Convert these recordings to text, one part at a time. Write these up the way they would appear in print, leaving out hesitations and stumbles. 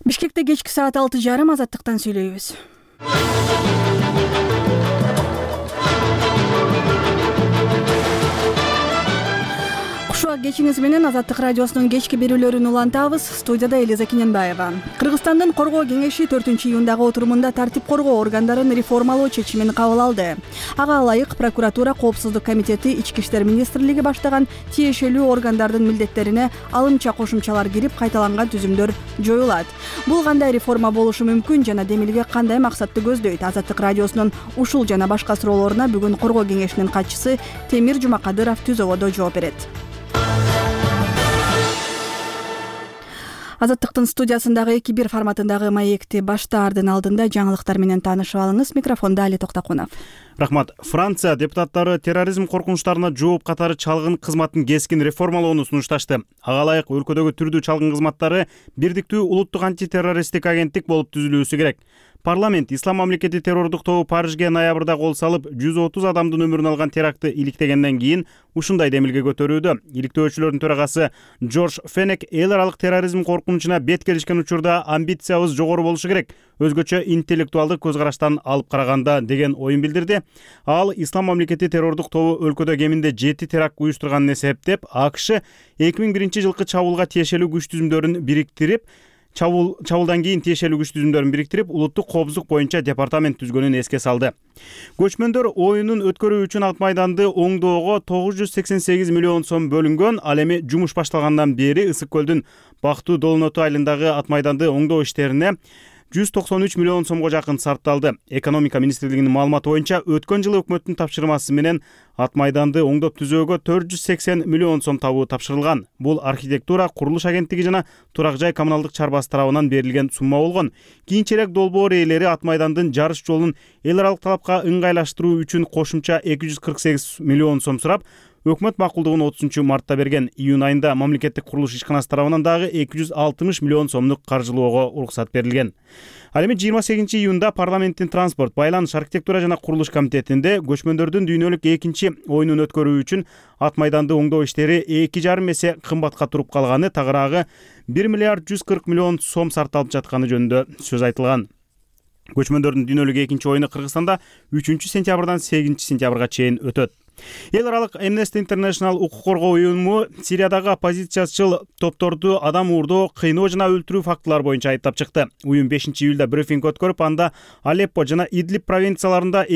Бишкекте кечки саат 6:30 Азаттыктан сүйлөйбүз. Кушуак кечиңиз менен Азаттык радиосунун кечки берүүлөрүн улантабыз. Студияда Элиза Киненбаева. Кыргызстандын Коргоо кеңеши 4-июндагы отурумунда тартип коргоо органдарын реформалоо чечимин кабыл алды. Ага ылайык прокуратура, коопсуздук комитети, Ички иштер министрлиги баштаган тиешелүү органдардын милдеттерине алымча кошумчалар кирип, кайталанган түзүмдөр жоюлат. Бул кандай реформа болушу мүмкүн жана демилге кандай максатты көздөйт? Азаттык радиосунун ушул жана башка суроолоруна бүгүн Коргоо кеңешинин катчысы Темир Жумакадыров Түзөгөдө жооп берет. Азаттыктын студиясындагы 2-1 форматындагы маекти баштаардын алдында жаңылыктар менен таанышып алыңыз. Микрофонда Али Токтакунов. Рахмат. Франция депутаттары терроризм коркунучтарына жооп катары чалгын кызматын кескин реформалоону сунушташты. Ага ылайык өлкөдөгү түрдүү чалгын кызматтары бирдиктүү улуттук антитеррористтик агенттик болуп түзүлүүсү керек. Парламент Ислам мамлекети террордук тобу Парижге ноябрда кол салып, 130 адамдын өмүрүн алган терактты иликтегенден кийин ушундай демилге көтөрүүдө. Иликтөөчүлөрдүн төрагасы Джордж Фенек эл аралык терроризм коркунучуна бет келишкен учурда амбициябыз жогору болушу керек, өзгөчө интеллектуалдык көз караштан алып караганда деген оюн билдирди. Ал Ислам мамлекети террордук тобу өлкөдө кеминде 7 теракт уюштурганын эсептеп, АКШ 2001 жылкы чабуулга тиешелүү күч түзүмдөрүн бириктирип, чабуулдан кийин тиешелүү күч түзүмдөрүн бириктирип, улуттук коопсуздук боюнча департамент түзгөнүн эске салды. Көчмөндөр оюнун өткөрүү үчүн Ак майданды оңдоого 988 миллион сом бөлүнгөн. Ал эми жумуш башталгандан бери Ысык көлдүн Бактуу Долоноту айылындагы Ак майданды оңдоо иштерине 193 миллион сомго жакын сарпталды. Экономика министрлигинин маалыматы боюнча, өткөн жылы өкмөттүн тапшырмасы менен Ак майданды оңдоп түзөөгө 480 миллион сом табуу тапшырылган. Бул архитектура, курулуш агенттиги жана Турак жай коммуналдык чарбасы тарабынан берилген сумма болгон. Кийинчерээк долбоор ээлери Ак майдандын жарыш жолун эл аралык талапка ыңгайлаштыруу үчүн кошумча 248 миллион сом сурап, өкмөт макулдугун 30-мартта берген. Июнь айында мамлекеттик курулуш ишканасы тарабынан дагы 260 миллион сомдук каржылоого уруксат берилген. Ал эми 28-июнда парламенттин транспорт, байланыш, архитектура жана курулуш комитетинде көчмөндөрдүн дүйнөлүк экинчи оюнун өткөрүү үчүн Ак майданды оңдоо иштери 2,5 эсе кымбатка туруп калганы, тагыраагы 1 миллиард 140 миллион сом сарпталып жатканы жөнүндө сөз айтылган. Көчмөндөрдүн дүйнөлүк экинчи оюну Кыргызстанда 3-сентябрдан 8-сентябрга чейин өтөт. Эл аралык Amnesty International укук коргоо уюму Сириядагы оппозициячыл топторду адам уурдоо, кыйноо жана өлтүрүү фактылары боюнча айыптап чыкты. Уюм 5-июлда брифинг өткөрүп, анда Алеппо жана Идлиб провинцияларында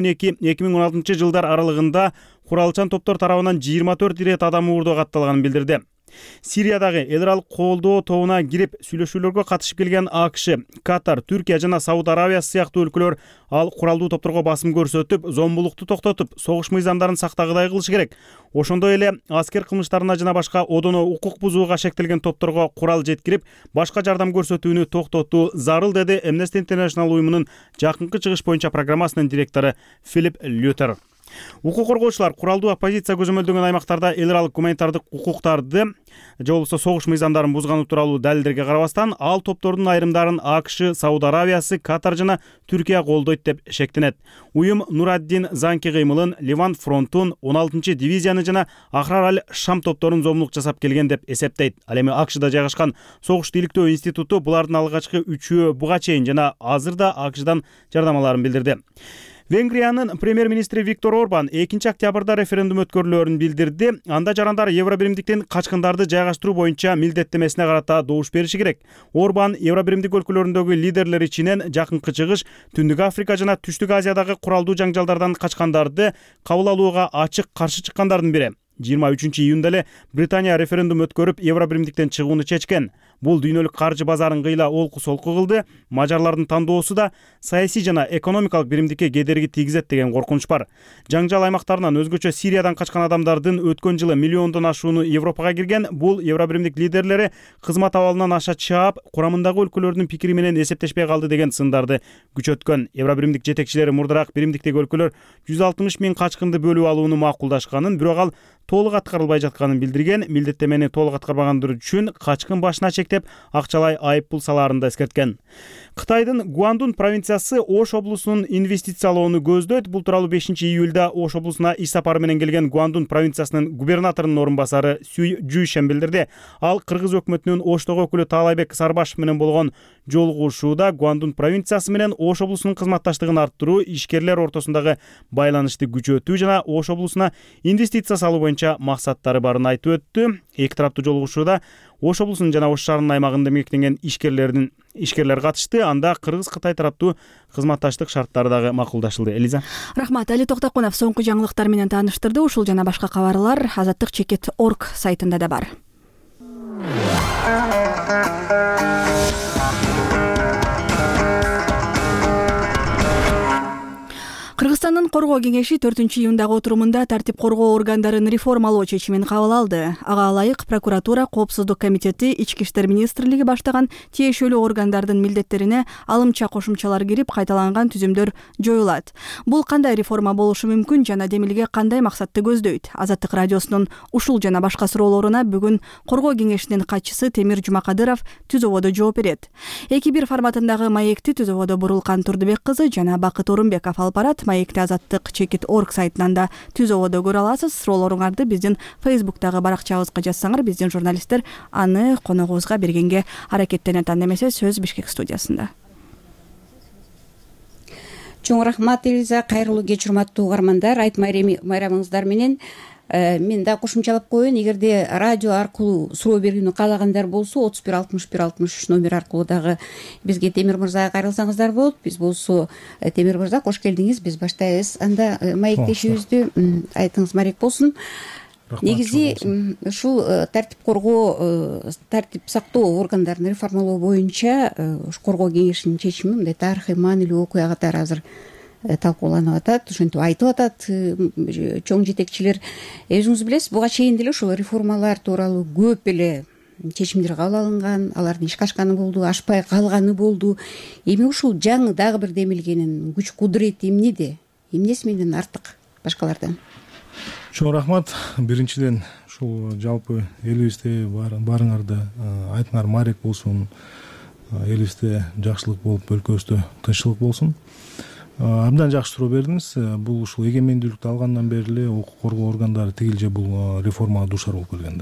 2012-2016 жылдар аралыгында куралчан топтор тарабынан 24 ирет адам уурдоо катталганын билдирди. Сириядагы эл аралык колдоо тобуна кирип сүйлөшүүлөргө катышып келген АКШ, Катар, Түркия жана Сауд Арабиясы сыяктуу өлкөлөр ал куралдуу топторго басым көрсөтүп, зомбулукту токтотуп, согуш мыйзамдарын сактагыдай кылышы керек. Ошондой эле аскер кылмыштарына жана башка одоно укук бузууга шектелген топторго курал жеткирип, башка жардам көрсөтүүнү токтотуу зарыл, деди Amnesty International уюмунун жакынкы чыгыш боюнча программасынын директору Филипп Лютер. Укук коргоочулар куралдуу оппозиция көзөмөлдөгөн аймактарда эл аралык гуманитардык укуктарды же болбосо согуш мыйзамдарын бузганы тууралуу далилдерге карабастан, ал топтордун айрымдарын АКШ, Сауд Арабиясы, Катар жана Түркия колдойт деп шектенет. Уюм Нураддин Занки кыймылын, Ливан фронтун, 16-дивизияны жана Ахрар аль-Шам топторун зомбулук жасап келген деп эсептейт. Ал эми АКШда жайгашкан согушту иликтөө институту булардын алгачкы 3-өө буга чейин жана азырда АКШдан жардамаларын билдирди. Венгриянын премьер-министри Виктор Орбан 2-октябрда референдум өткөрүлөөрүн билдирди. Анда жарандар Евробиримдиктен качкындарды жайгаштыруу боюнча милдеттемесине карата добуш бериши керек. Орбан Евробиримдик өлкөлөрүндөгү лидерлер ичинен жакынкы чыгыш, Түндүк Африка жана Түштүк Азиядагы куралдуу жаңжалдардан качкандарды кабыл алууга ачык каршы чыккандардын бири. 23-июнда эле Британия референдум өткөрүп, Евробиримдиктен чыгууну чечкен. Бул дүйнөлүк каржы базарын кыйла олку-солку кылды. Мажарлардын тандоосу да саясий жана экономикалык биримдикке кедерги тийгизет деген коркунуч бар. Жаңжал аймактарынан өзгөчө Сириядан качкан адамдардын өткөн жылы миллиондон ашууну Европага кирген. Бул Евробиримдик лидерлери кызмат абалынан аша чаап, курамындагы өлкөлөрдүн пикири менен эсептешпей калды деген сындарды күчөткөн. Евробиримдик жетекчилери мурдараак биримдиктеги өлкөлөр 160 000 качкынды бөлүп алууну макулдашканын, бирок ал толук аткарылбай жатканын билдирген. Милдеттемени толук аткарбагандыр үчүн качкын башына чектелген деп акчалай айып пул салаарын да эскерткен. Кытайдын Гуандун провинциясы Ош облусунун инвестициялоону көздөйт. Бул тууралуу 5-июлда Ош облусуна иш сапары менен келген Гуандун провинциясынын губернаторунун орун басары Сюй Жуйшен билдирди. Ал кыргыз өкмөтүнүн Оштогу өкүлү Таалайбек Сарбашев менен болгон жолугушууда Гуандун провинциясы менен Ош облусунун кызматташтыгын арттыруу, ишкерлер ортосундагы байланышты күчөтүү жана Ош облусуна инвестиция салуу боюнча максаттары барын айтып өттү. Эки тараптуу жолугушууда Ош облусунун жана Ош шаарынын аймагында эмгектенген ишкерлер катышты. Анда Кыргыз-Кытай тараптуу кызматташтык шарттары дагы макулдашылды. Элиза. Рахмат. Али Токтокунов соңку жаңылыктар менен тааныштырды. Ушул жана башка кабарлар Азаттык.org сайтында да бар. Кыргызстандын коргоо кеңеши 4-июндагы отурумунда тартип коргоо органдарын реформалоо чечимин кабыл алды. Ага ылайык прокуратура, Коопсуздук комитети, Ички иштер министрлиги баштаган тиешелүү органдардын милдеттерине алымча кошумчалар кирип, кайталанган түзүмдөр жоюлат. Бул кандай реформа болушу мүмкүн жана демилге кандай максатты көздөйт? Азаттык радиосунун ушул жана башка суроолоруна бүгүн коргоо кеңешинин катчысы Темир Жумакадыров түз ободо жооп берет. 2-1 форматындагы маекти түз ободо Бурулкан Турдубек кызы жана Бакыт Орунбеков алып барат. Маекти Азаттык.org сайтынан да түз ободо көрө аласыз. Суроолоруңарды биздин Facebook'тагы баракчабызга жазсаңар, биздин журналисттер аны коногубузга бергенге аракеттенет. Анда эмесе сөз Бишкек студиясында. Чоң рахмат, Элиза. Кайрылуу кеч, урматтуу угармандар. Айт майрамыңыздар менен мен да кошумчалап коеюн. Эгерде радио аркылуу суроо бергенди каалагандар болсо 31 номер аркылуу дагы бизге Темир мырзага кайрылсаңыздар болот. Биз болсо Темир мырза кош келдиңиз, биз баштайбыз. Анда маектешибизди айтыңыз марек болсун. Негизи ушул тартип коргоо, тартип сактоо органдарын реформалоо боюнча коргоо кеңешинин чечими мындай тарыхый маанилүү окуя катары азыр талкууланып атат, ошентип айтып атат чоң жетекчилер. Өзүңүз билесиз, буга чейин деле ушул реформалар тууралуу көп эле чечимдер кабыл алынган, алардын ишке ашканы болду, ашпай калганы болду. Эми ушул жаңы дагы бир демилгенин күч кудурети эмнеде? Эмнеси менен артык башкалардан? Чоң рахмат. Биринчиден ушул жалпы элибизде барыңарда айтыңар марек болсун, элибизде жакшылык болуп, өлкөбүздө тынччылык болсун. Абдан жакшы суроо бердиңиз. Бул ушул эгемендүүлүктү алгандан бери эле укук коргоо органдары тигилже бул реформага дуушар болуп келген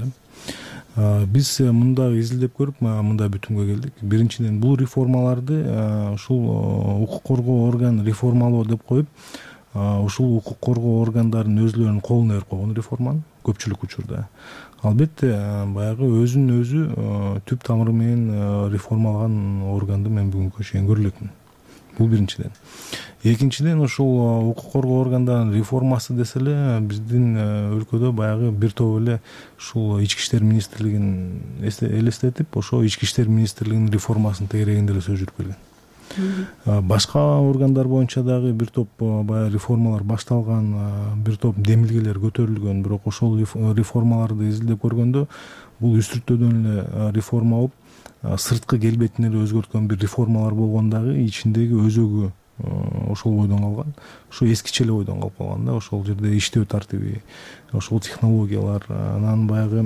да. Биз мында изилдеп көрүп, мында бүтүмгө келдик. Биринчиден бул реформаларды ушул укук коргоо орган реформалоо деп коюп, ушул укук коргоо органдарынын өзлөрүнүн колуна берип койгон реформаны көпчүлүк учурда. Албетте баягы өзүнүн өзү түп тамыры менен реформалаган органды мен бүгүнкү чейин көрө элекмин. Бул биринчиден. Экинчиден ушул укук коргоо органдарынын реформасы десе эле биздин өлкөдө баягы бир топ эле ушул Ички иштер министрлигин элестетип, ошо Ички иштер министрлигинин реформасынын тегерегинде эле сөз жүрүп келген. Башка органдар боюнча дагы бир топ баягы реформалар башталган, бир топ демилгелер көтөрүлгөн, бирок ошол реформаларды изилдеп көргөндө бул үстүртөдөн эле реформа болуп, сырткы келбетин эле өзгөрткөн бир реформалар болгон дагы ичиндеги өзөгү ошол бойдон калган. Ошо эскиче эле бойдон калып калган да. Ошол жерде иштөө тартиби, ошол технологиялар, анан баягы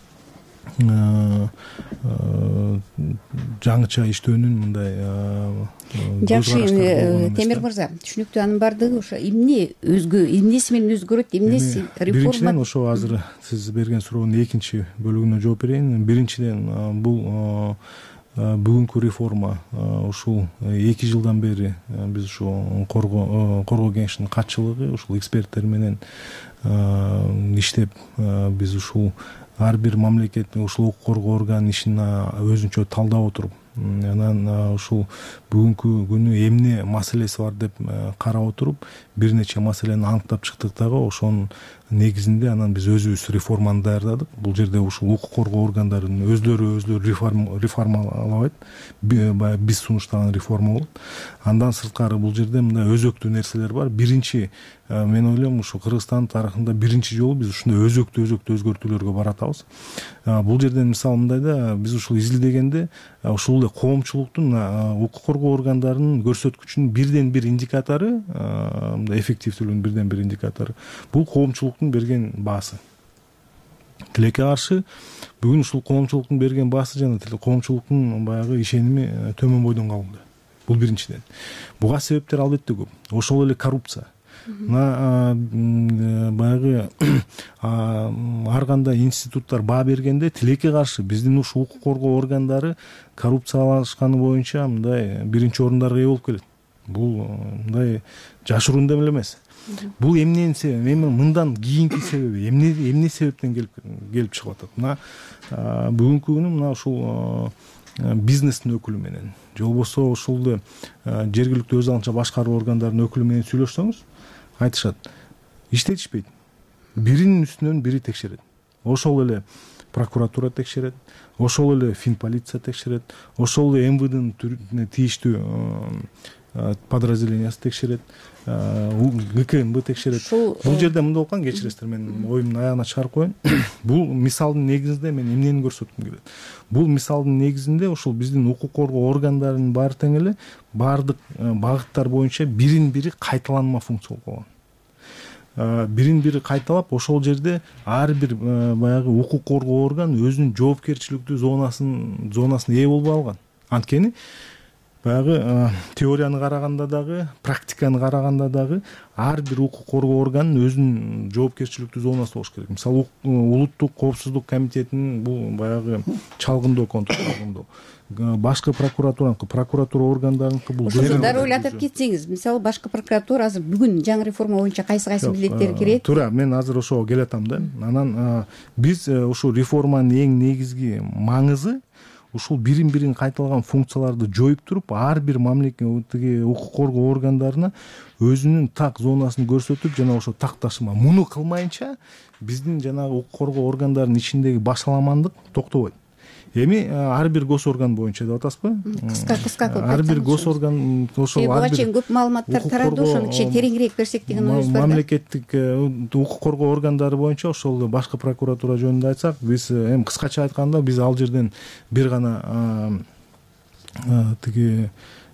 жаңыча иштөөнүн мындай жакшы. Темир мырза, түшүнүктүү. Анын бардыгы ошо эмне эмнеси менен өзгөрөт, эмнеси реформа? Биринчиден ошо азыр сиз берген суроонун экинчи бөлүгүнө жооп берейин. Биринчиден бул бүгүнкү реформа ушул 2 жылдан бери биз ушул коргоо кеңешинин катчылыгы ушул эксперттер менен иштеп, биз ушул ар бир мамлекеттин ушул укук коргоо органынын ишин өзүнчө талдап отуруп, анан ушул бүгүнкү күнү эмне маселеси бар деп карап отуруп, бир нече маселени аныктап чыктык дагы. Ошонун негизинде анан биз өзүбүз реформаны даярдадык. Бул жерде ушул укук коргоо органдарынын өзлөрү реформалабайт, биз сунуштаган реформа болот. Андан сырткары бул жерде мындай өзөктүү нерселер бар. Биринчи, мен ойлойм, ушу Кыргызстан тарыхында биринчи жолу биз ушундай өзөктүү өзгөртүүлөргө баратабыз. Бул жерден мисалы мындай да, биз ушул изилдегенде ушул эле коомчулуктун укук коргоо органдарынын көрсөткүчүнүн бирден бир индикатору, мындай эффективдүүлүгүнүн бирден бир индикатору бул коомчулуктун берген баасы. тилекке каршы бүгүн ушул коомчулуктун берген баасы жана коомчулуктун баягы ишеними төмөн бойдон калды. Бул биринчиден. Буга себептер албетте көп. Ошол эле коррупция. Мына баягы ар кандай институттар баа бергенде тилекке каршы биздин ушул укук коргоо органдары коррупциялашканы боюнча мындай биринчи орундарга ээ болуп келет. Бул мындай жашыруун деле эмес. Бул эмненин себеби, эми мындан кийинки себеби эмне себептен келип чыгып атат. Мына бүгүнкү күнү мына ушул бизнестин өкүлү менен же болбосо ушул жергиликтүү өз алынча башкаруу органдарынын өкүлү менен сүйлөшсөңүз айтышат, иштетишпейт. Биринин үстүнөн бири текшерет. Ошол эле прокуратура текшерет, ошол эле финполиция текшерет, ошол эле МВДнын тийиштүү подразделениясы текшерет, ГКМБ текшерет. Бул жерде мындай болуп калган, кечиресиздер, мен оюмдун аягына чыгарып коеюн. Бул мисалдын негизинде мен эмнени көрсөткүм келет? Бул мисалдын негизинде ушул биздин укук коргоо органдарынын баары тең эле баардык багыттар боюнча бирин бири кайталанма функция болуп калган. Бирин бири кайталап, ошол жерде ар бир баягы укук коргоо орган өзүнүн жоопкерчиликтүү зонасына ээ болбой алган. Анткени баягы теорияны караганда дагы, практиканы караганда дагы ар бир укук коргоо органынын өзүнүн жоопкерчиликтүү зонасы болуш керек. Мисалы улуттук коопсуздук комитетинин бул баягы чалгындоо, контрчалгындоо. Башкы прокуратура органдарыныкы бул. Ошондо дароо эле атап кетсеңиз, мисалы башкы прокуратура азыр бүгүн жаңы реформа боюнча кайсы милдеттери кирет? Туура, мен азыр ошого келатам да. Анан биз ушул реформанын эң негизги маңызы ушул бирин кайталган функцияларды жоюп туруп, ар бир мамлекеттеги укук коргоо органдарына өзүнүн так зонасын көрсөтүп, жана ошо такташма. Муну кылмайынча биздин жанагы укук коргоо органдарынын ичиндеги башаламандык токтобойт. Эми ар бир гос орган боюнча деп атасызбы? Кыска кылып ар бир гос орган ошол буга чейин көп маалыматтар тарады, ошону кичине тереңирээк берсек деген оюбуз бар. Мамлекеттик укук коргоо органдары боюнча ошол башкы прокуратура жөнүндө айтсак, биз эми кыскача айтканда биз ал жерден бир гана тиги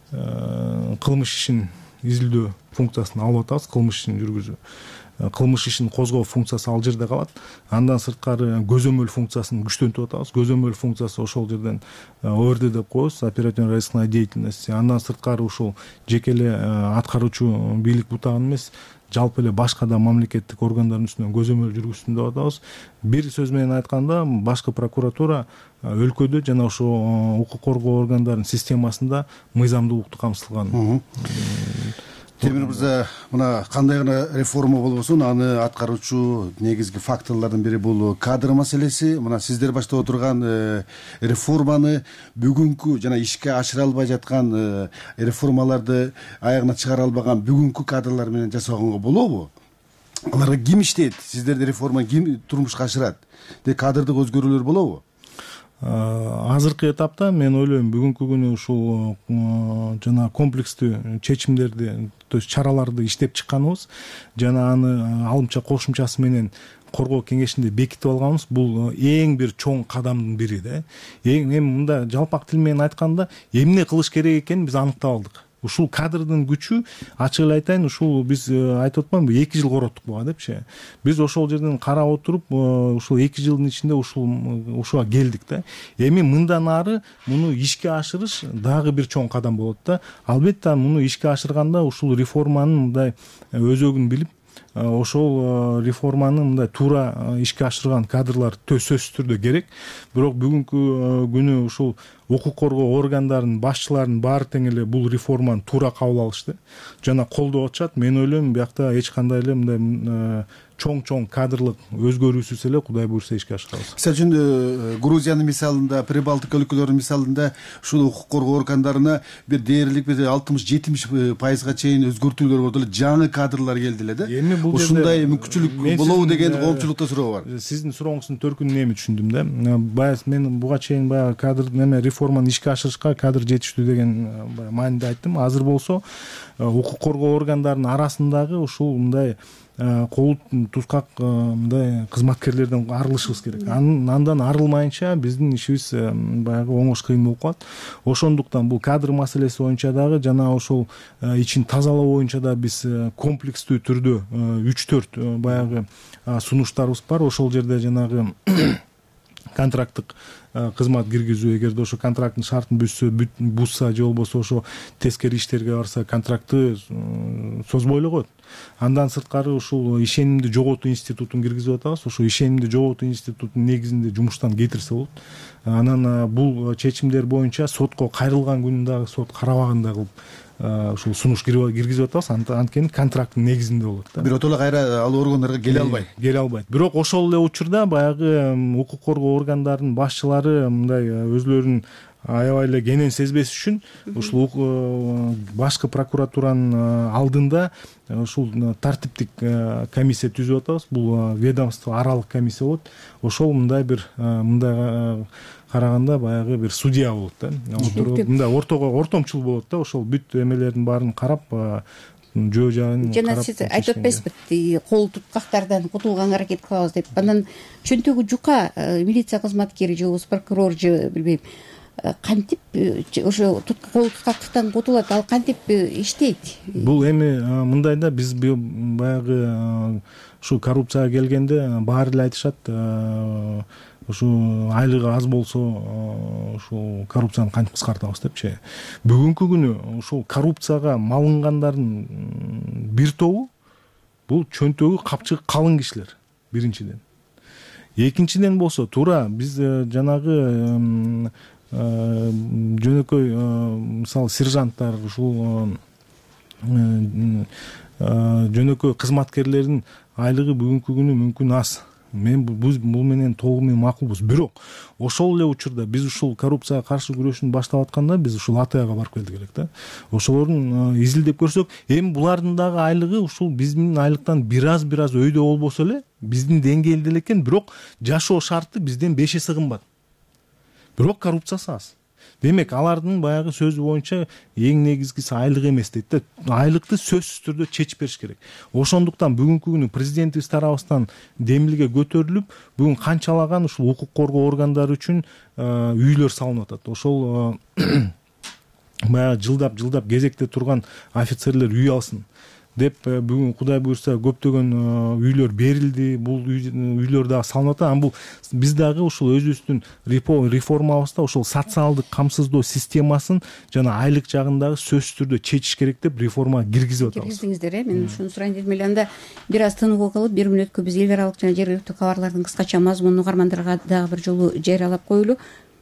кылмыш ишин изилдөө функциясын алып атабыз, кылмыш ишин жүргүзүү. Кылмыш ишин козгоо функциясы ал жерде калат. Андан сырткары көзөмөл функциясын күчтөнтүп атабыз. Көзөмөл функциясы ошол жерден ОРД деп коебуз, оперативно-розыскная деятельность. Андан сырткары ушул жеке эле аткаруучу бийлик бутагын эмес, жалпы эле башка да мамлекеттик органдардын үстүнөн көзөмөл жүргүзсүн деп атабыз. Бир сөз менен айтканда, башкы прокуратура өлкөдө жана ошо укук коргоо органдарынын системасында мыйзамдуулукту камсыздалган. Темир мырза, мына кандай гана реформа болбосун, аны аткаруучу негизги факторлордун бири бул кадр маселеси. Мына сиздер баштап отурган реформаны бүгүнкү жана ишке ашыра албай жаткан реформаларды аягына чыгара албаган бүгүнкү кадрлар менен жасаганга болобу? Аларга ким иштейт? Сиздерди реформа ким турмушка ашырат? Кадрдык өзгөрүүлөр болобу? Азыркы этапта мен ойлойм бүгүнкү күнү ушул жана комплекстүү чечимдерди, то есть чараларды иштеп чыкканыбыз жана аны алымча кошумчасы менен коргоо кеңешинде бекитип алганыбыз бул эң бир чоң кадамдын бири да. Эми мында жалпак тил менен айтканда эмне кылыш керек экенин биз аныктап алдык. Ушул кадрдын күчү, ачык эле айтайын, ушул биз айтып атпаймынбы, 2 жыл короттук буга депчи. Биз ошол жерден карап отуруп, ушул 2 жылдын ичинде ушуга келдик да. Эми мындан ары муну ишке ашырыш дагы бир чоң кадам болот да. Албетте муну ишке ашырганда ушул реформанын мындай өзөгүн билип, ошол реформаны мындай туура ишке ашырган кадрлар сөзсүз түрдө керек. Бирок бүгүнкү күнү ушул укук коргоо органдарынын башчыларынын баары тең эле бул реформаны туура кабыл алышты жана колдоп атышат. Мен ойлойм биякта эч кандай эле мындай чоң кадрлык өзгөрүүсүз эле Кудай буйрса ишке ашырабыз. Мисалы үчүн Грузиянын мисалында, Прибалтика өлкөлөрүнүн мисалында ушул укук коргоо органдарына бир дээрлик 60-70% чейин өзгөртүүлөр болду эле, жаңы кадрлар келди эле да. Ушундай мүмкүнчүлүк болобу деген коомчулукта суроо бар. Сиздин сурооңуздун төркүнүн эми түшүндүм да. Баягы мен буга чейин баягы кадр неме реформаны ишке ашырышка кадр жетиштүү деген мааниде айттым. Азыр болсо укук коргоо органдарынын арасындагы ушул мындай кол тускак мындай кызматкерлерден арылышыбыз керек. Андан арылмайынча биздин ишибиз баягы оңош кыйын болуп калат. Ошондуктан бул кадр маселеси боюнча дагы жана ошол ичин тазалоо боюнча да биз комплекстүү түрдө 3-4 баягы сунуштарыбыз бар. Ошол жерде жанагы контракттык кызмат киргизүү, эгерде ошо контракттын шартын бузса же болбосо ошо тескери иштерге барса контрактты созбой эле коет. Андан сырткары ушул ишенимди жоготуу институтун киргизип атабыз. Ошо ишенимди жоготуу институтунун негизинде жумуштан кетирсе болот. Анан бул чечимдер боюнча сотко кайрылган күнү дагы сот карабагандай кылып ушул сунуш киргизип атабыз. Анткени контракттын негизинде болот да. Биротоло кайра ал органдарга келе албайт. Бирок ошол эле учурда баягы укук коргоо органдарынын башчылары мындай өзлөрүнүн аябай эле кенен сезбес үчүн ушул башкы прокуратуранын алдында ушул тартиптик комиссия түзүп атабыз. Бул ведомство аралык комиссия болот. Ошол мындай бир мындай караганда баягы бир судья болот да. Мындай ортомчул болот да. Ошол бүт эмелердин баарын карап жөө жагын жана сиз айтып атпайсызбы, кол туткактардан кутулганга аракет кылабыз деп. Анан чөнтөгү жука милиция кызматкери же болбосо прокурор же билбейм кантип ошо кол туткактыктан кутулат, ал кантип иштейт? Бул эми мындай да, биз баягы ушу коррупцияга келгенде баары эле айтышат, ушу айлыгы аз болсо ушул коррупцияны кантип кыскартабыз депчи. Бүгүнкү күнү ушул коррупцияга малынгандардын бир тобу бул чөнтөгү капчыгы калың кишилер биринчиден. Экинчиден болсо туура биз жанагы жөнөкөй мисалы сержанттар, ушул жөнөкөй кызматкерлердин айлыгы бүгүнкү күнү мүмкүн аз. Мен бул менен толугу менен макулбуз. Бирок ошол эле учурда биз ушул коррупцияга каршы күрөшүн баштап атканда биз ушул АТАга барып келдик элек да. Ошолордун изилдеп көрсөк, эми булардын дагы айлыгы ушул биздин айлыктан бир аз өйдө болбосо эле биздин деңгээлде эле экен, бирок жашоо шарты бизден 5 эсе кымбат. Бирок коррупциясы аз. Демек, алардын баягы сөзү боюнча эң негизгиси айлык эмес дейт да. Айлыкты сөзсүз түрдө чечип бериш керек. Ошондуктан бүгүнкү күнү президентибиз тарабыбыздан демилге көтөрүлүп, бүгүн канчалаган ушул укук коргоо органдары үчүн үйлөр салынып атат. Ошол баягы жылдап кезекте турган офицерлер үй алсын деп бүгүн Кудай буйрса көптөгөн үйлөр берилди. Бул үйлөр дагы салынып атат. Бул биз дагы ушул өзүбүздүн реформабызда ошол социалдык камсыздоо системасын жана айлык жагындагы сөзсүз түрдө чечиш керек деп реформа киргизип атабыз. Киргиздиңиздер, мен ушуну сурайын дедим эле. Анда бир аз тыныгуу кылып, 1 мүнөткө биз эл аралык жана жергиликтүү кабарлардын кыскача мазмунун угармандарга дагы бир жолу жарыялап коелу.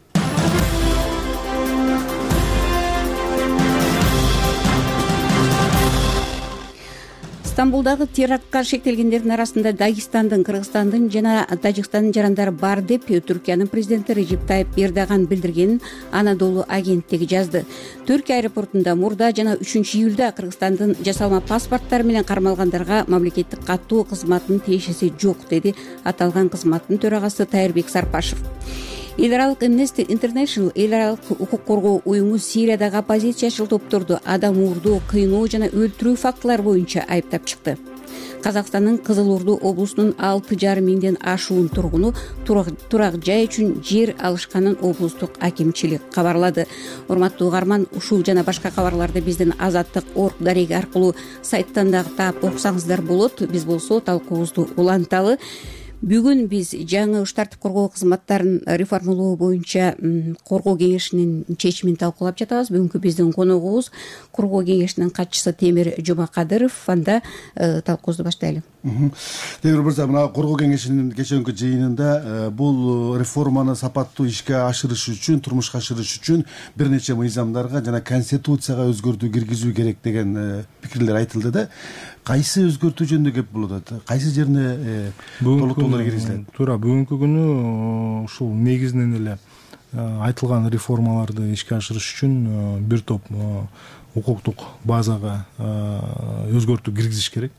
Стамбулдагы терактка шектелгендердин арасында Дагестандын, Кыргызстандын жана Тажикстандын жарандары бар деп Түркиянын президенти Режеп Тайып Эрдоган билдиргенин Анадолу агенттиги жазды. Түркия аэропортунда мурда жана 3-июлда Кыргызстандын жасалма паспорттары менен кармалгандарга мамлекеттик каттоо кызматынын тиешеси жок, деди аталган кызматтын төрагасы Тайырбек Сарпашев. Эл аралык Amnesty International эл аралык укук коргоо уюму Сириядагы оппозициячыл топторду адам уурдоо, кыйноо жана өлтүрүү фактылары боюнча айыптап чыкты. Казакстандын Кызыл Орду облусунун 6,5 миңден ашуун тургуну турак жай үчүн жер алышканын облустук акимчилик кабарлады. Урматтуу угарман, ушул жана башка кабарларды биздин Азаттык.org дареги аркылуу сайттан дагы таап окусаңыздар болот. Биз болсо талкуубузду уланталы. Бүгүн биз жаңы уш тартип коргоо кызматтарын реформалоо боюнча коргоо кеңешинин чечимин талкуулап жатабыз. Бүгүнкү биздин коногубуз коргоо кеңешинин катчысы Темир Жумакадыров. Анда талкуубузду баштайлы. Темир мырза, мына коргоо кеңешинин кечээки жыйынында бул реформаны сапаттуу ишке ашырыш үчүн, турмушка ашырыш үчүн бир нече мыйзамдарга жана конституцияга өзгөртүү киргизүү керек деген пикирлер айтылды да. Кайсы өзгөртүү жөнүндө кеп болуп атат? Кайсы жерине толуктуулар киргизилет? Туура, бүгүнкү күнү ушул негизинен эле айтылган реформаларды ишке ашырыш үчүн бир топ укуктук базага өзгөртүү киргизиш керек.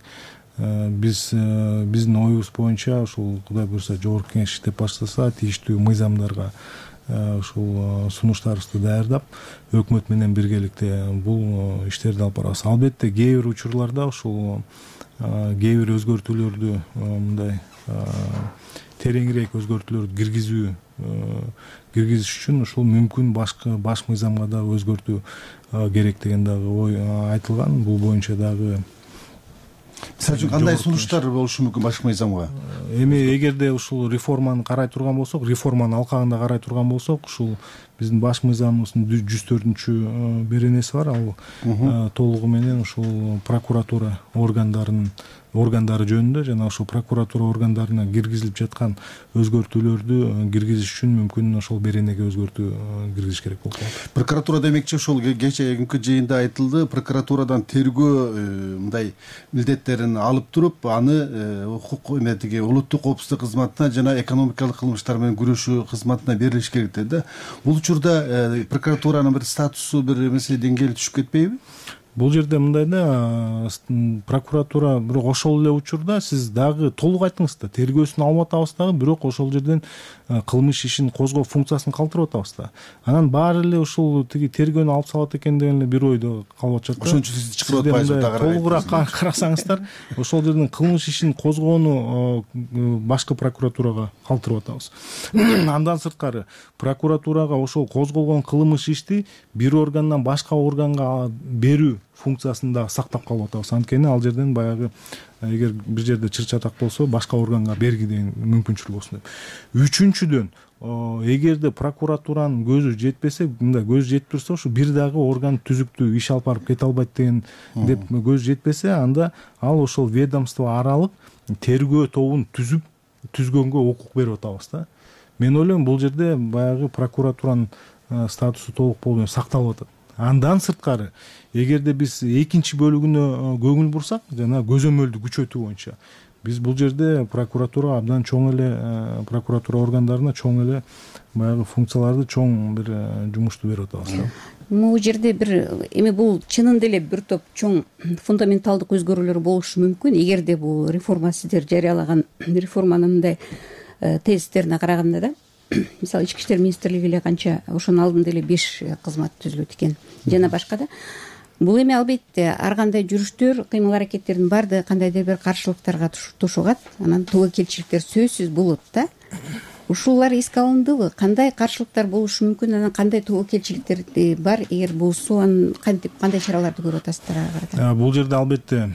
Биздин оюбуз боюнча ушул Кудай буйрса жогорку кеңеш иштеп баштаса, тийиштүү мыйзамдарга ушул сунуштарыбызды даярдап өкмөт менен биргеликте бул иштерди алып барабыз. Албетте кээ бир учурларда ушул кээ бир өзгөртүүлөрдү мындай тереңирээк өзгөртүүлөрдү киргизиш үчүн ушул мүмкүн баш мыйзамга дагы өзгөртүү керек деген дагы ой айтылган. Бул боюнча дагы мисалы үчүн кандай сунуштар болушу мүмкүн баш мыйзамга? Эми эгерде ушул реформаны карай турган болсок, реформанын алкагында карай турган болсок, ушул биздин баш мыйзамыбыздын 104 беренеси бар. Ал толугу менен ушул прокуратура органдары жөнүндө жана ошол прокуратура органдарына киргизилип жаткан өзгөртүүлөрдү киргизиш үчүн мүмкүн ошол беренеге өзгөртүү киргизиш керек болуп калат. Прокуратура демекчи ошол кечээкүнкү жыйында айтылды, прокуратурадан тергөө мындай милдеттерин алып туруп, аны тиги улуттук коопсуздук кызматына жана экономикалык кылмыштар менен күрөшүү кызматына берилиш керек dedi. Бул учурда прокуратуранын бир статусу, бир эмеси деңгээли түшүп кетпейби? Бул жерде мындай да, прокуратура бирок ошол эле учурда сиз дагы толук айттыңыз да, тергөөсүн алып атабыз дагы, бирок ошол жерден кылмыш ишин козгоо функциясын калтырып атабыз да. Анан баары эле ушул тиги тергөөнү алып салат экен деген эле бир ойдо калып атышат да. Ошон үчүн сиз чакырып атпайсызбы дагы? Толугураак карасаңыздар, ошол жерден кылмыш ишин козгоону башкы прокуратурага калтырып атабыз. Андан сырткары прокуратурага ошол козголгон кылмыш ишти бир органдан башка органга берүү функциясын да сактап калып атабыз. Анткени ал жерден баягы эгер бир жерде чыр-чатак болсо башка органга берги деген мүмкүнчүлүк болсун деп. Үчүнчүдөн, эгерде прокуратуранын көзү жетпесе, мындай көзү жетип турса, ушу бир дагы орган түзүктүү иш алып барып кете албайт деген деп көзү жетпесе, анда ал ошол ведомство аралык тергөө тобун түзгөнгө укук берип атабыз да. Мен ойлойм, бул жерде баягы прокуратуранын статусу толук болуу сакталып атат. Андан сырткары, эгерде биз экинчи бөлүгүнө көңүл бурсак, жана көзөмөлдү күчөтүү боюнча, биз бул жерде прокуратура абдан чоң эле, прокуратура органдарына чоң эле баягы функцияларды, чоң бир жумушту берип атабыз да. Бул жерде бир эми бул чынында эле бир топ чоң фундаменталдык өзгөрүүлөр болушу мүмкүн. Эгерде бул реформа сиздер жарыялаган реформанын мындай тезистерине караганда да, мисалы ички иштер министрлиги эле канча ошонун алдында эле 5 кызмат түзүлөт экен жана башка да. Бул эми албетте ар кандай жүрүштөр, кыймыл аракеттердин баардыгы кандайдыр бир каршылыктарга тушугат, анан тобокелчиликтер сөзсүз болот да. Ушулар эске алындыбы? Кандай каршылыктар болушу мүмкүн, анан кандай тобокелчиликтер бар? Эгер болсо, анан кантип кандай чараларды көрүп атасыздар ага карата? Бул жерде албетте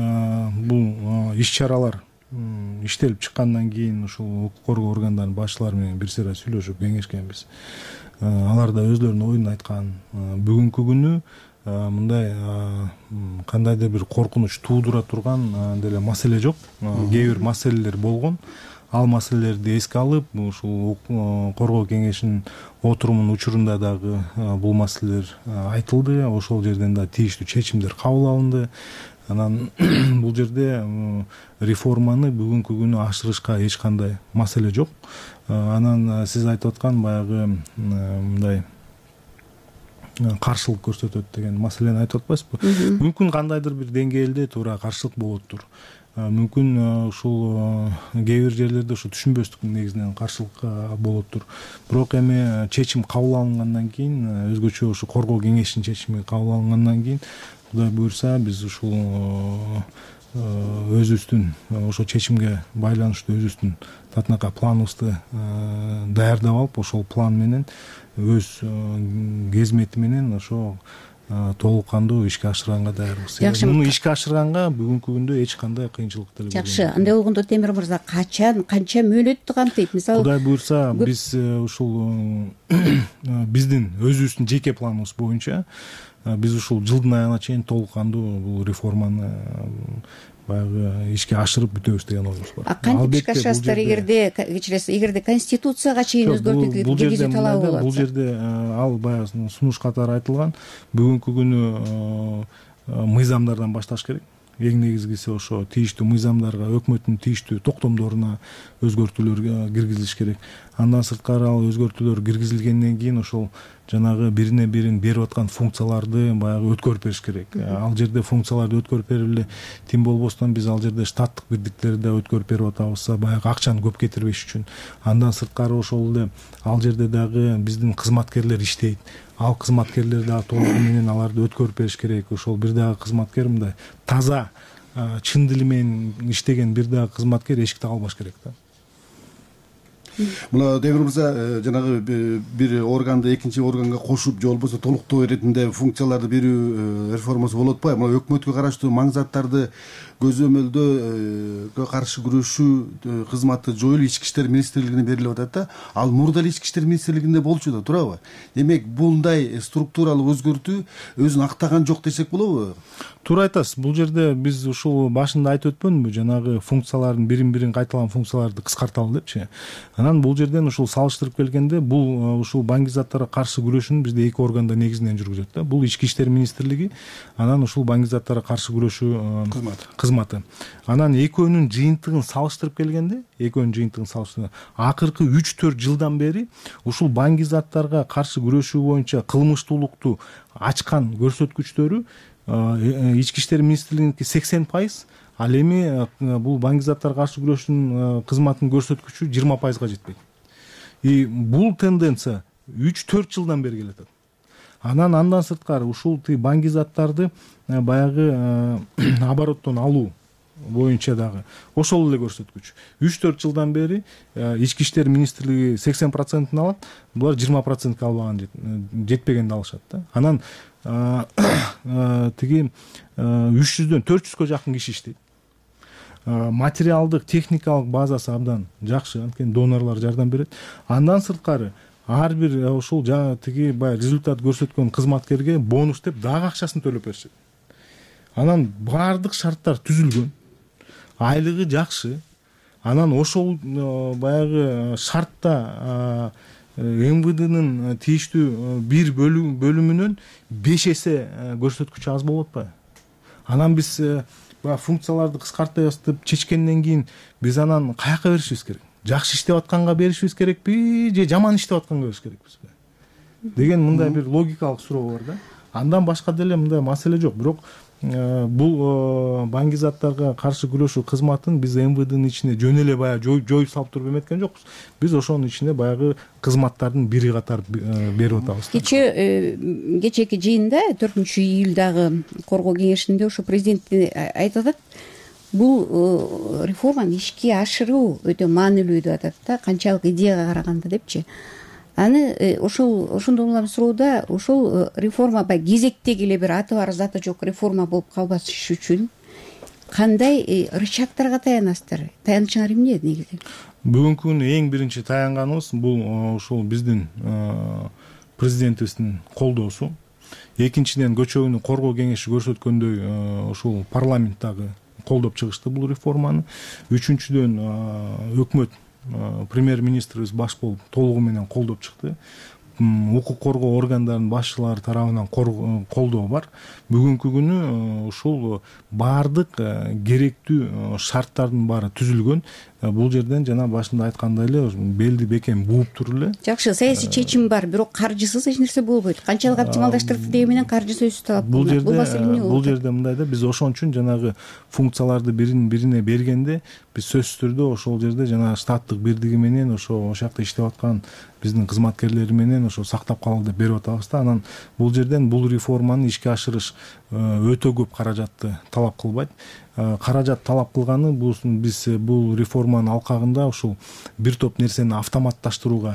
бул иш-чаралар иштелип чыккандан кийин ушул укук коргоо органдарынын башчылары менен бир сыйра сүйлөшүп кеңешкенбиз. Алар да өзлөрүнүн оюн айткан. Бүгүнкү күнү мындай кандайдыр бир коркунуч туудура турган деле маселе жок. Кээ бир маселелер болгон. Ал маселелерди эске алып, ушул коргоо кеңешинин отурумунун учурунда дагы бул маселелер айтылды. Ошол жерден да тийиштүү чечимдер кабыл алынды. Анан бул жерде реформаны бүгүнкү күнү ашырышка эч кандай маселе жок. Анан сиз айтып аткан баягы мындай каршылык көрсөтөт деген маселени айтып атпайсызбы? Мүмкүн кандайдыр бир деңгээлде туура каршылык болоттур. Мүмкүн ушул кээ бир жерлерде ушу түшүнбөстүктүн негизинен каршылык болоттур. Бирок эми чечим кабыл алынгандан кийин, өзгөчө ушу коргоо кеңешинин чечими кабыл алынгандан кийин, Кудай буйрса, биз ушул өзүбүздүн ошо чечимге байланыштуу өзүбүздүн татынакай планыбызды даярдап алып, ошол план менен өз кезмети менен ошо толук кандуу ишке ашырганга даярбыз. Муну ишке ашырганга бүгүнкү күндө эч кандай кыйынчылык деле болбойт. Жакшы. Андай болгондо Темир мырза качан, канча мөөнөттү камтыйт? Мисалы, Кудай буйрса, биз ушул биздин өзүбүздүн жеке планыбыз боюнча биз ушул жылдын аягына чейин толук кандуу бул реформаны баягы ишке ашырып бүтөбүз деген ойбуз бар. Кантип ишке ашасыздар? Эгерде конституцияга чейин өзгөртүү киргизүү талабы болот. Бул жерде ал баягы сунуш катары айтылган. Бүгүнкү күнү мыйзамдардан башташ керек. эң негизгиси ошо тийиштүү мыйзамдарга, өкмөттүн тийиштүү токтомдоруна өзгөртүүлөр киргизилиш керек. Андан сырткары ал өзгөртүүлөр киргизилгенден кийин ошол жанагы бирине бирин берип аткан функцияларды баягы өткөрүп бериш керек. Ал жерде функцияларды өткөрүп берип эле тим болбостон биз ал жерде штаттык бирдиктерди да өткөрүп берип атабыз, баягы акчаны көп кетирбеш үчүн. Андан сырткары ошол эле ал жерде дагы биздин кызматкерлер иштейт. Ал кызматкерлер дагы толугу менен аларды өткөрүп бериш керек. Ошол бир дагы кызматкер мындай таза, чын дили менен иштеген бир дагы кызматкер эшикти калбаш керек да. Мына Демир мырза, жанагы бир органды экинчи органга кошуп же болбосо толуктоо иретинде функцияларды берүү реформасы болуп атпайбы? Мына өкмөткө караштуу маңзаттарды көзөмөлдөөгө каршы күрөшүү кызматы жоюлуп ички иштер министрлигине берилип атат да. Ал мурда эле ички иштер министрлигинде болчу да, туурабы? Демек мындай структуралык өзгөртүү өзүн актаган жок десек болобу? Туура айтасыз. Бул жерде биз ушул башында айтып өтпөнбү, жанагы функциялардын бирин кайталган функцияларды кыскарталы депчи. Анан бул жерден ушул салыштырып келгенде бул ушул баңгизаттарга каршы күрөшүүнү бизде эки органда негизинен жүргүзөт да. Бул ички иштер министрлиги, анан ушул баңгизаттарга каршы күрөшүү кызматы. Анан экөөнүн жыйынтыгын салыштырып келгенде, акыркы 3-4 жылдан бери ушул баңгизаттарга каршы күрөшүү боюнча кылмыштуулукту ачкан көрсөткүчтөрү ички иштер министрлигиники 80%, ал эми бул баңгизаттарга каршы күрөшүүнүн кызматынын көрсөткүчү 20%га жетпейт. И бул тенденция 3-4 жылдан бери келатат. Андан сырткары ушул баңгизаттарды баягы обороттон алуу боюнча дагы ошол эле көрсөткүч. 3-4 жылдан бери ички иштер министрлиги 80%-ын алат, булар 20%-га албаган, жетпегенди алышат да. Анан 300-дөн 400-гө жакын киши иштейт. Материалдык, техникалык базасы абдан жакшы, анткени донорлор жардам берет. Андан сырткары ар бир ушул баягы результат көрсөткөн кызматкерге бонус деп дагы акчасын төлөп беришет. Анан баардык шарттар түзүлгөн, айлыгы жакшы. Анан ошол баягы шартта МВДнын тийиштүү бир бөлүмүнөн 5 эсе көрсөткүчү аз болуп атпайбы? Анан биз функцияларды кыскартабыз деп чечкенден кийин биз анан каяка беришибиз керек? Жакшы иштеп атканга беришибиз керекпи же жаман иштеп атканга бериш керекпизби деген мындай бир логикалык суроо бар да. Андан башка деле мындай маселе жок. Бирок бул баңгизаттарга каршы күрөшүү кызматын биз МВДнын ичине жөн эле баягы жоюп салып туруп эметкен жокпуз. Биз ошонун ичине баягы кызматтардын бири катары берип атабыз. Кечээки жыйында 4-июлдагы коргоо кеңешинде ошо президент айтып атат, бул реформаны ишке ашыруу өтө маанилүү деп атат да, канчалык идеяга караганда депчи. Аны ошондон улам суроодо ошол реформа кезектеги эле бир аты бар заты жок реформа болуп калбаш үчүн кандай рычагтарга таянасыздар? Таянычыңар эмне негизи? Бүгүнкү күнү эң биринчи таянганыбыз бул ушул биздин президентибиздин колдоосу. Экинчиден көчөгүнү коргоо кеңеши көрсөткөндөй ушул парламент дагы колдоп чыгышты бул реформаны. Үчүнчүдөн өкмөт, премьер-министрибиз баш болуп толугу менен колдоп чыкты. Укук коргоо органдарынын башчылары тарабынан колдоо бар. Бүгүнкү күнү ушул баардык керектүү шарттардын баары түзүлгөн. Бул жерден жана башында айткандай эле белди бекем бууп туруп эле. Жакшы, саясий чечим бар, бирок каржысыз эч нерсе болбойт. Канчалык оптималдаштырдык деген менен каржы сөзсүз талап кылынат. Бул маселе эмне болот? Бул жерде мындай да, биз ошон үчүн жанагы функцияларды бирине бергенде биз сөзсүз түрдө ошол жерде жана штаттык бирдиги менен ошол жакта иштеп аткан биздин кызматкерлери менен ошо сактап калалы деп берип атабыз да. Анан бул жерден бул реформаны ишке ашырыш өтө көп каражатты талап кылбайт. Каражат талап кылганы биз бул реформанын алкагында ушул бир топ нерсени автоматташтыруу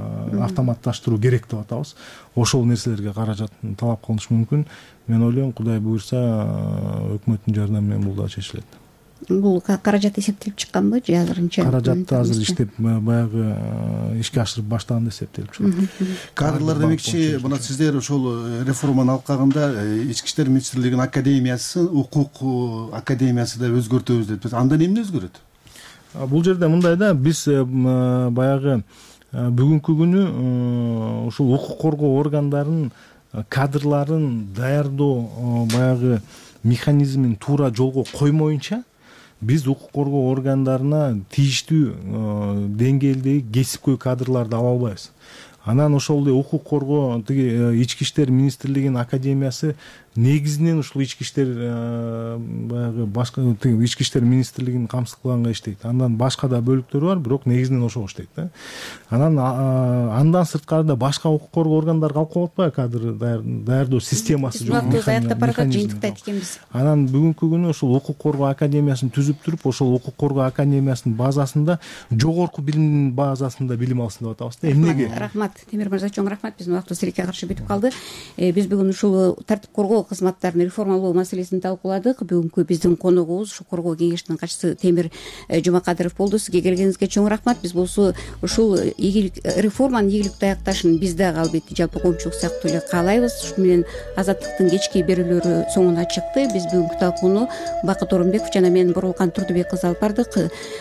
керек деп атабыз. Ошол нерселерге каражат талап кылынышы мүмкүн. Мен ойлойм, Кудай буйрса, өкмөттүн жардамы менен бул да чечилет. Бул каражат эсептелип чыкканбы же азырынча? Каражатты азыр иштеп баягы ишке ашырып баштаганда эсептелип чыккан. Кадрлар демекчи, мына сиздер ошол реформанын алкагында ички иштер министрлигинин академиясы, укук академиясы да өзгөртөбүз деп. Андан эмне өзгөрөт? Бул жерде мындай да, биз баягы бүгүнкү күнү ушул укук коргоо органдарынын кадрларын даярдоо баягы механизмин туура жолго коймоюнча биз укук коргоо органдарына тийиштүү деңгээлдеги кесипкөй кадрларды ала албайбыз. Анан ошол эле укук коргоо тиги ички иштер министрлигинин академиясы негизинен ушул ички иштер баягы башка ички иштер министрлигинин камсыз кылганга иштейт. Андан башка да бөлүктөрү бар, бирок негизинен ошого иштейт да. Анан андан сырткары да башка укук коргоо органдары калып калып атпайбы, кадр даярдоо системасы жок. Убактыбыз аяктап баратат, жыйынтыкта айт экенбиз. Анан бүгүнкү күнү ушул укук коргоо академиясын түзүп туруп, ошол укук коргоо академиясынын базасында жогорку билимдин базасында билим алсын деп атабыз да. Эмнеге? Рахмат, Темир мырза, чоң рахмат. Биздин убактыбыз тилекке каршы бүтүп калды. Биз бүгүн ушул тартип коргоо кызматтарын реформалоо маселесин талкууладык. Бүгүнкү биздин коногубуз ушу коргоо кеңешинин катчысы Темир Жумакадыров болду. Сизге келгениңизге чоң рахмат. Биз болсо ушул реформанын ийгиликтүү аякташын биз дагы албетте жалпы коомчулук сыяктуу эле каалайбыз. Ушу менен Азаттыктын кечки берүүлөрү соңуна чыкты. Биз бүгүнкү талкууну Бакыт Орунбеков жана мен Бурулкан Турдубек кызы алып бардык.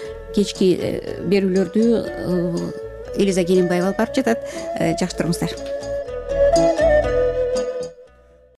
Кечки берүүлөрдү Элиза Келимбаева алып барып жатат. Жакшы туруңуздар.